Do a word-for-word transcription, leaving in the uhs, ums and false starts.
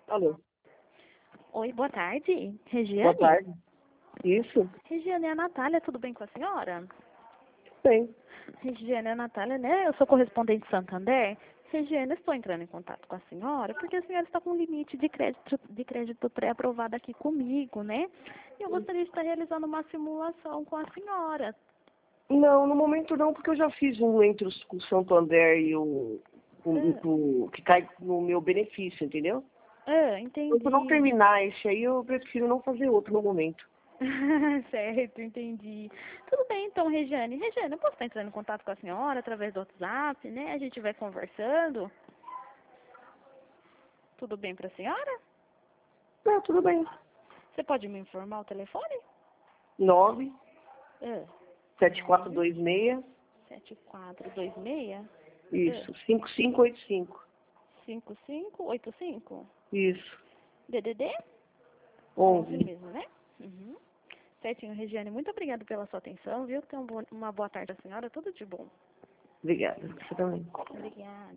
Alô, Oi, boa tarde. boa Regiane? tarde. Isso? Regiane, é a Natália, tudo bem com a senhora? Bem. Regiane, é a Natália, né? Eu sou correspondente de Santander. Regiane, eu estou entrando em contato com a senhora porque a senhora está com um limite de crédito, de crédito pré-aprovado aqui comigo, né? E eu gostaria de estar realizando uma simulação com a senhora. Não, no momento não, porque eu já fiz um entre os- o Santander e o, Ah, o, o que cai no meu benefício, entendeu? ah, Quando não entendi. terminar esse aí, eu prefiro não fazer outro no momento. Certo, entendi. Tudo bem, então, Regiane. Regiane, eu posso estar entrando em contato com a senhora através do WhatsApp, né? A gente vai conversando. Tudo bem para a senhora? Não, tudo bem. Você pode me informar o telefone? Nove É. sete quatro dois seis, sete quatro dois seis isso, cinco cinco oito cinco. cinco cinco oito cinco. Isso, D D D? onze onze. mesmo, né? Uhum. Certinho, Regiane. Muito obrigada pela sua atenção, viu? Tenha um bo- uma boa tarde a senhora. Tudo de bom. Obrigada. Você também. Obrigada.